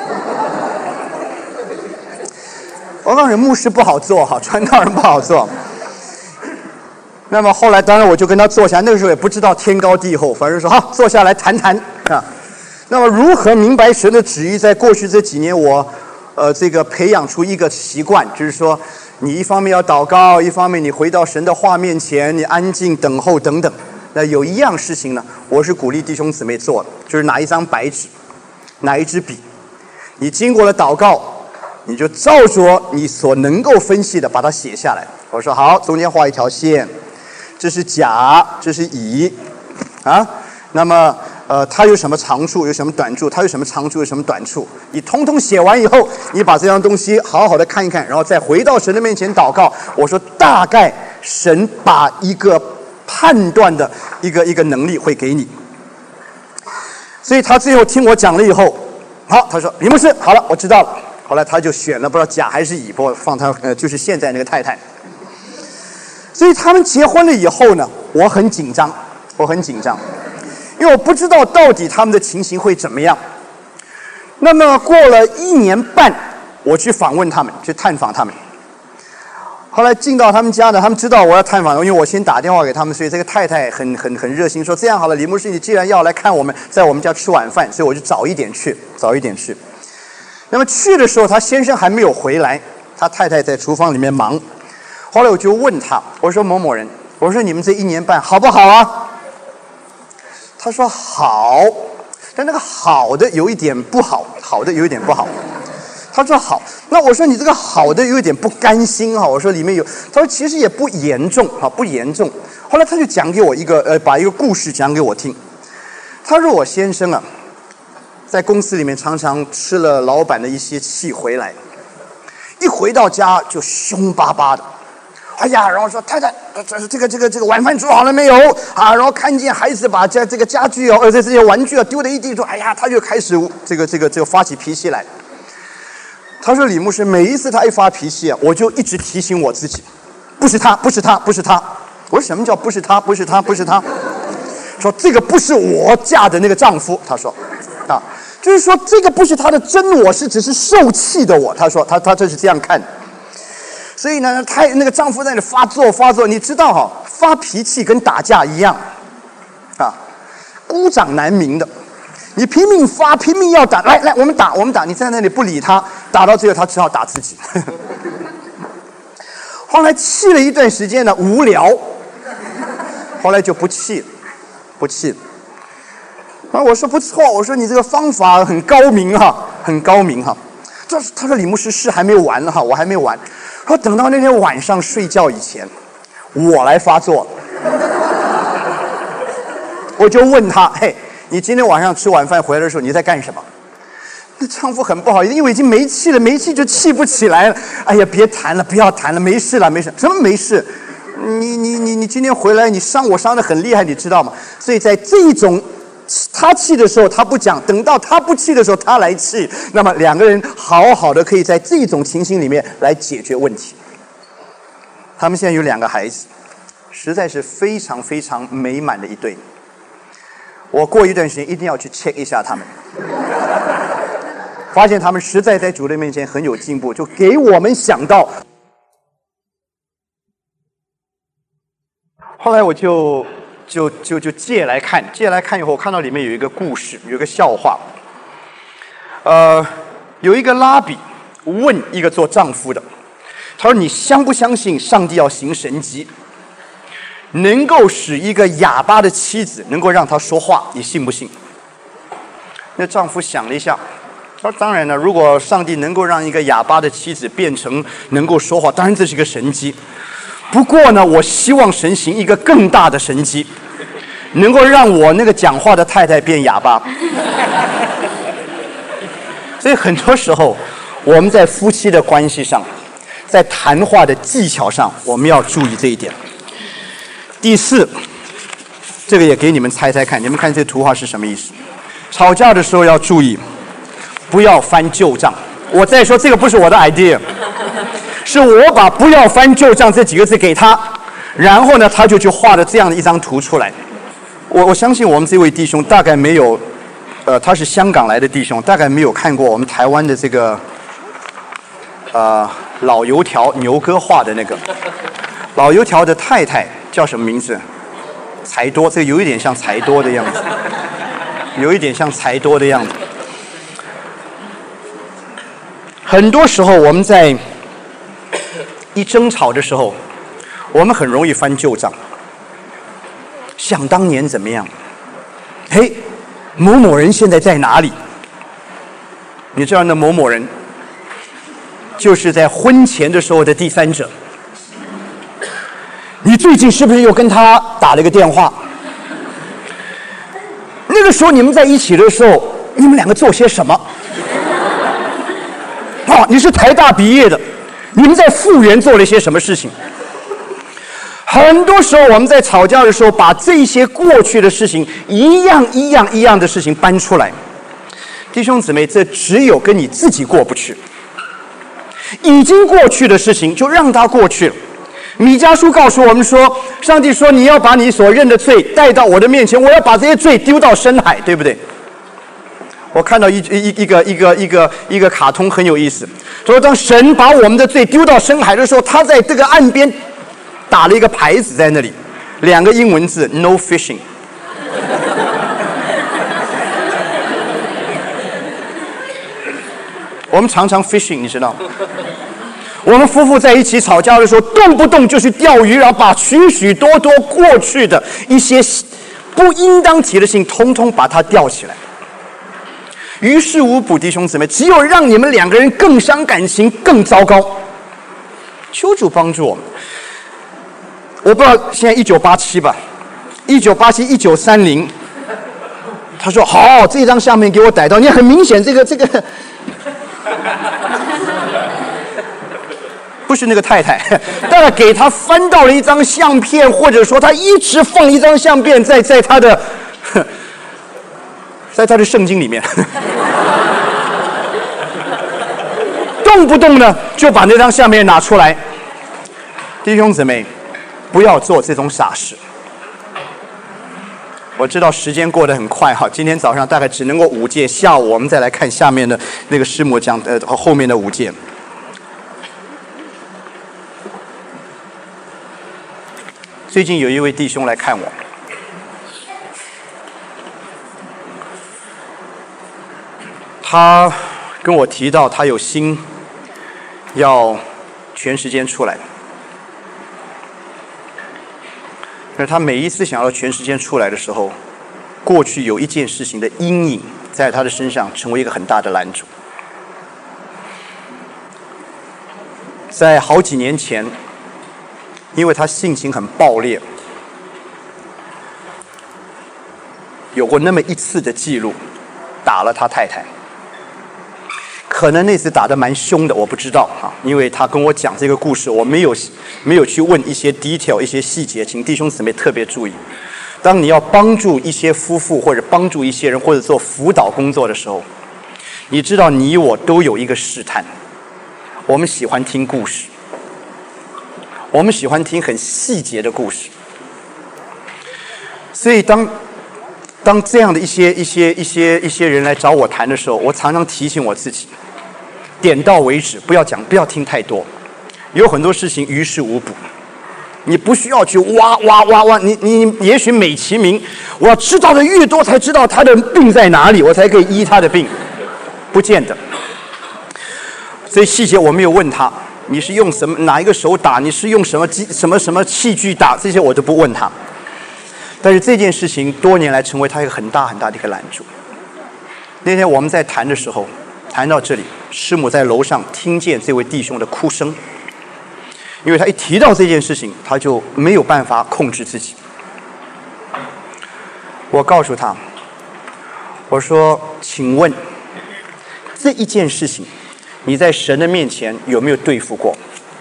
我告诉你，牧师不好做哈，传道人不好做。那么后来，当然我就跟他坐下，那个时候也不知道天高地厚，反正说好坐下来谈谈啊。那么如何明白神的旨意？在过去这几年，我培养出一个习惯，就是说，你一方面要祷告，一方面你回到神的话面前，你安静等候等等。那有一样事情呢，我是鼓励弟兄姊妹做的，就是拿一张白纸，拿一支笔，你经过了祷告。你就照着你所能够分析的把它写下来。我说好，中间画一条线，这是甲，这是乙，啊，那么它有什么长处，有什么短处，它有什么长处，有什么短处，你通通写完以后，你把这样东西好好的看一看，然后再回到神的面前祷告。我说大概神把一个判断的一个能力会给你。所以他最后听我讲了以后，好，他说李牧师，好了，我知道了。后来他就选了不知道甲还是乙，不过放他就是现在那个太太。所以他们结婚了以后呢，我很紧张，因为我不知道到底他们的情形会怎么样。那么过了1年半，我去访问他们，去探访他们。后来进到他们家呢，他们知道我要探访，因为我先打电话给他们，所以这个太太很热心，说这样好了，李牧师，你既然要来看我们，在我们家吃晚饭，所以我就早一点去。那么去的时候，他先生还没有回来，他太太在厨房里面忙。后来我就问他，我说某某人，我说你们这1年半好不好啊？他说好，但那个好的有一点不好，他说好，那我说你这个好的有一点不甘心哈，我说里面有，他说其实也不严重哈，不严重。后来他就讲给我把一个故事讲给我听。他说我先生啊，在公司里面常常吃了老板的一些气回来，一回到家就凶巴巴的，哎呀，然后说太太，这个晚饭煮好了没有啊？然后看见孩子把这个家具这些玩具丢在一地，说哎呀，他就开始这个发起脾气来。他说李牧师，每一次他一发脾气啊，我就一直提醒我自己，不是他。我说什么叫不是他？说这个不是我嫁的那个丈夫，他说啊，就是说这个不是他的真我，是只是受气的我。他说他这是这样看的。所以呢，他那个丈夫在那里发作，你知道哈，发脾气跟打架一样啊，孤掌难鸣的。你拼命发，拼命要打，来，我们打，你在那里不理他，打到最后他只好打自己。后来气了一段时间呢，无聊，后来就不气了。啊，我说不错，我说你这个方法很高明哈。他说李牧师事还没完了哈，我还没完。说等到那天晚上睡觉以前，我来发作了。我就问他，嘿，你今天晚上吃晚饭回来的时候你在干什么？那丈夫很不好意思，因为已经没气了，没气就气不起来了。哎呀，别谈了，不要谈了，没事了，什么没事？你今天回来，你我伤得很厉害，你知道吗？所以在这种他气的时候他不讲，等到他不气的时候他来气，那么2个人好好的可以在这种情形里面来解决问题。他们现在有2个孩子，实在是非常非常美满的一对。我过一段时间一定要去 check 一下他们，发现他们实在在主的面前很有进步，就给我们想到后来我就借来看以后，我看到里面有一个故事，有一个笑话。有一个拉比问一个做丈夫的，他说：“你相不相信上帝要行神迹，能够使一个哑巴的妻子能够让他说话？你信不信？”那丈夫想了一下，他说：“当然了，如果上帝能够让一个哑巴的妻子变成能够说话，当然这是一个神迹。不过呢，我希望神行一个更大的神迹，能够让我那个讲话的太太变哑巴。”所以很多时候，我们在夫妻的关系上，在谈话的技巧上，我们要注意这一点。第四，这个也给你们猜猜看，你们看这图画是什么意思？吵架的时候要注意，不要翻旧账。我再说，这个不是我的 idea， 是我把"不要翻旧账"这几个字给他，然后呢，他就去画了这样的一张图出来。我相信我们这位弟兄大概没有。他是香港来的弟兄，大概没有看过我们台湾的这个老油条牛哥画的那个老油条的太太叫什么名字？财多，这个有一点像财多的样子，有一点像财多的样子。很多时候我们在一争吵的时候，我们很容易翻旧账，想当年怎么样？嘿。某某人现在在哪里？你知道那某某人，就是在婚前的时候的第三者。你最近是不是又跟他打了一个电话？那个时候你们在一起的时候，你们两个做些什么？你是台大毕业的，你们在复原做了一些什么事情？很多时候我们在吵架的时候，把这些过去的事情一样的事情搬出来。弟兄姊妹，这只有跟你自己过不去。已经过去的事情就让它过去了。弥迦书告诉我们说，上帝说你要把你所认的罪带到我的面前，我要把这些罪丢到深海，对不对？我看到一个卡通很有意思，说当神把我们的罪丢到深海的时候，他在这个岸边打了一个牌子在那里，2个英文字 "No fishing"。我们常常 fishing， 你知道吗？我们夫妇在一起吵架的时候，动不动就去钓鱼，然后把许许多多过去的一些不应当提的事情，通通把它吊起来。于事无补，弟兄姊妹，只有让你们2个人更伤感情，更糟糕。求主帮助我们。我不知道现在1987吧，1987、1930，他说好，这张相片给我逮到，你很明显这个不是那个太太，大概给他翻到了一张相片，或者说他一直放一张相片在他的圣经里面，动不动呢就把那张相片拿出来。弟兄姊妹，不要做这种傻事。我知道时间过得很快哈，今天早上大概只能够5届，下午我们再来看下面的那个师母讲后面的5届。最近有一位弟兄来看我，他跟我提到他有心要全时间出来，而他每一次想要全时间出来的时候，过去有一件事情的阴影在他的身上成为一个很大的拦阻。在好几年前，因为他性情很暴烈，有过那么一次的记录，打了他太太。可能那次打得蛮凶的，我不知道啊，因为他跟我讲这个故事，我没有去问一些 detail 一些细节，请弟兄姊妹特别注意。当你要帮助一些夫妇或者帮助一些人或者做辅导工作的时候，你知道你我都有一个试探，我们喜欢听故事，我们喜欢听很细节的故事，所以当这样的一些人来找我谈的时候，我常常提醒我自己，点到为止，不要听太多，有很多事情于事无补。 你不需要去挖，你也许美其名，我要知道的越多，才知道他的病在哪里，我才可以医他的病，不见得。所以细节我没有问他，你是用什么哪一个手打，你是用什么器具打，这些我都不问他。但是这件事情多年来成为他一个很大很大的一个拦阻。那天我们在谈的时候，谈到这里，师母在楼上听见这位弟兄的哭声，因为他一提到这件事情，他就没有办法控制自己。我告诉他，我说请问这一件事情你在神的面前有没有对付过？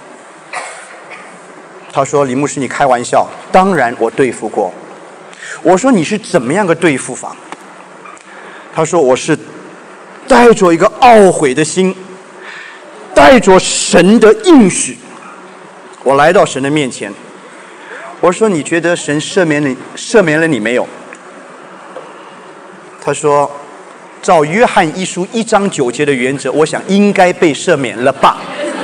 他说李牧师你开玩笑，当然我对付过。我说你是怎么样个对付法？他说我是带着一个懊悔的心，带着神的应许，我来到神的面前。我说你觉得神赦免了你没有？他说照约翰一书1章9节的原则，我想应该被赦免了吧。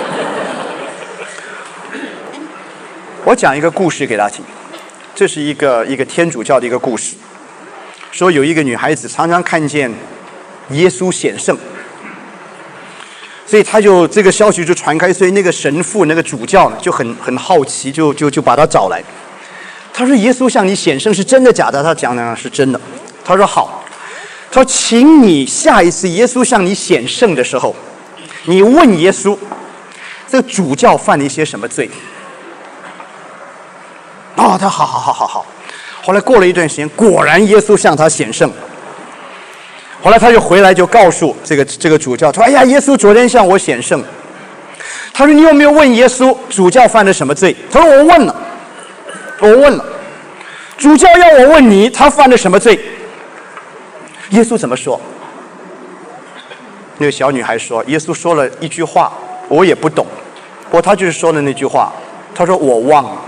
我讲一个故事给他听，这是一个天主教的一个故事，说有一个女孩子常常看见耶稣显圣，所以他就这个消息就传开，所以那个神父那个主教呢就很好奇，就把他找来。他说耶稣向你显圣是真的假的？他讲是真的。他说好。他说请你下一次耶稣向你显圣的时候，你问耶稣这个主教犯了一些什么罪。他好。后来过了一段时间，果然耶稣向他显圣。后来他就回来就告诉这个主教说：“哎呀，耶稣昨天向我显圣。”他说：“你有没有问耶稣主教犯了什么罪？”他说：“我问了。主教要我问你，他犯了什么罪？”耶稣怎么说？那个小女孩说：“耶稣说了一句话，我也不懂，不过他就是说的那句话。他说我忘了。”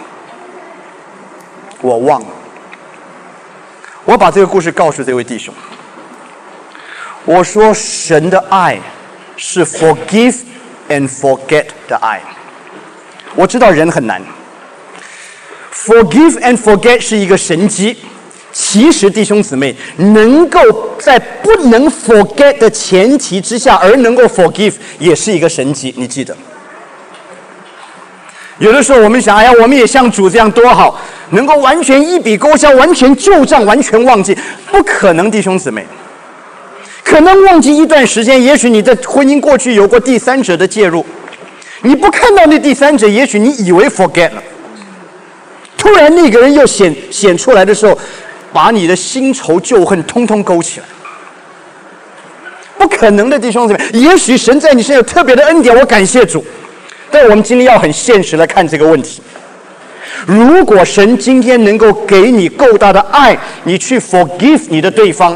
我把这个故事告诉这位弟兄。我说神的爱是 forgive and forget 的爱。我知道人很难 ，forgive and forget 是一个神迹。其实弟兄姊妹，能够在不能 forget 的前提之下而能够 forgive 也是一个神迹，你记得。有的时候我们想，哎呀，我们也像主这样多好，能够完全一笔勾销，完全旧账，完全忘记，不可能，弟兄姊妹。可能忘记一段时间，也许你的婚姻过去有过第三者的介入，你不看到那第三者，也许你以为 forget 了，突然那个人又显出来的时候，把你的新仇旧恨通通勾起来。不可能的，弟兄姊妹。也许神在你身上有特别的恩典，我感谢主。但我们今天要很现实来看这个问题。如果神今天能够给你够大的爱，你去 forgive 你的对方，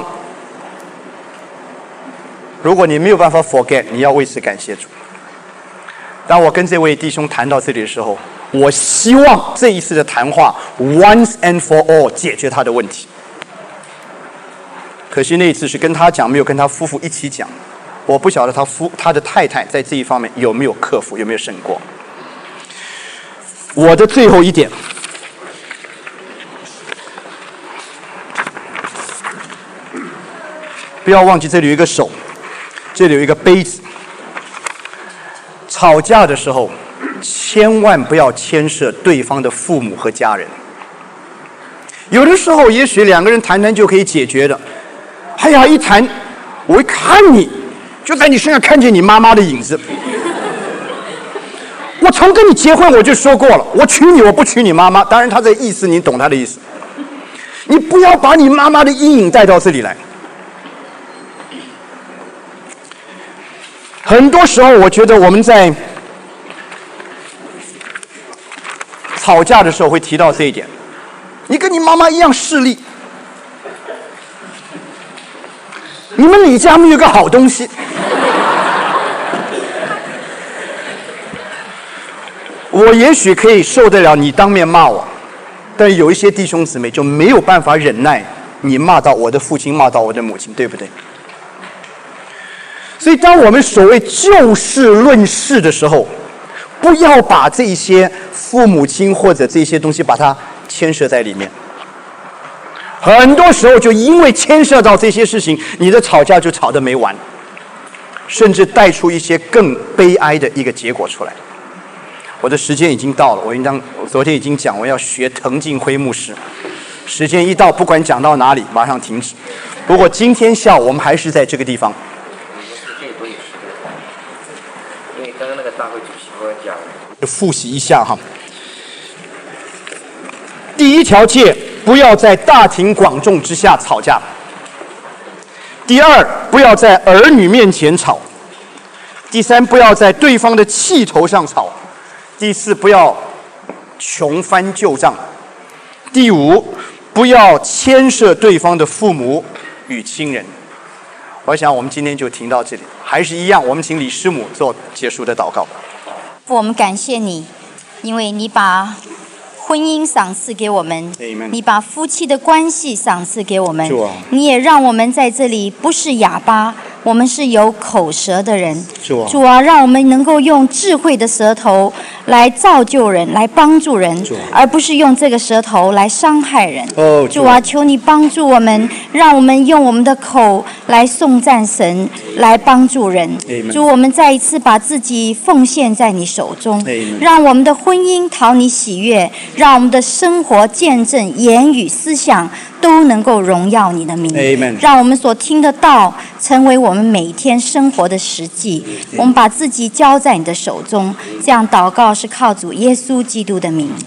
如果你没有办法 forget， 你要为此感谢主。当我跟这位弟兄谈到这里的时候，我希望这一次的谈话 once and for all 解决他的问题。可惜那一次是跟他讲，没有跟他夫妇一起讲。我不晓得他的太太在这一方面有没有克服，有没有胜过。我的最后一点，不要忘记这里有一个手，这里有一个杯子。吵架的时候，千万不要牵涉对方的父母和家人。有的时候，也许两个人谈谈就可以解决的。哎呀，一谈，我一看你，就在你身上看见你妈妈的影子。我从跟你结婚我就说过了，我娶你，我不娶你妈妈。当然，他这意思你懂他的意思。你不要把你妈妈的阴影带到这里来。很多时候，我觉得我们在吵架的时候会提到这一点。你跟你妈妈一样势利，你们李家没有个好东西。我也许可以受得了你当面骂我，但有一些弟兄姊妹就没有办法忍耐你骂到我的父亲，骂到我的母亲，对不对？所以当我们所谓就事论事的时候， 不要把这些父母亲或者这些东西把它牵涉在里面。很多时候就因为牵涉到这些事情，你的吵架就吵得没完，甚至带出一些更悲哀的一个结果出来。我的时间已经到了，我昨天已经讲我要学滕敬辉牧师，时间一到，不管讲到哪里，马上停止。不过今天下午我们还是在这个地方。 因为刚刚那个大会主席跟我讲， 复习一下哈。第一条戒，不要在大庭广众之下吵架。第二，不要在儿女面前吵。第三，不要在对方的气头上吵。第四，不要穷翻旧账。第五，不要牵涉对方的父母与亲人。我想我们今天就停到这里，还是一样，我们请李师母做结束的祷告。 我们感谢你，因为你把婚姻赏赐给我们，你把夫妻的关系赏赐给我们，你也让我们在这里不是哑巴，我们是有口舌的人。主啊，让我们能够用智慧的舌头来造就人，来帮助人，而不是用这个舌头来伤害人。主啊，求你帮助我们，让我们用我们的口来颂赞神，来帮助人。主，我们再一次把自己奉献在你手中，让我们的婚姻讨你喜悦，让我们的生活见证、言语、思想都能够荣耀你的名。让我们所听的道成为我们每一天生活的实际。我们把自己交在你的手中，这样祷告是靠主耶稣基督的名。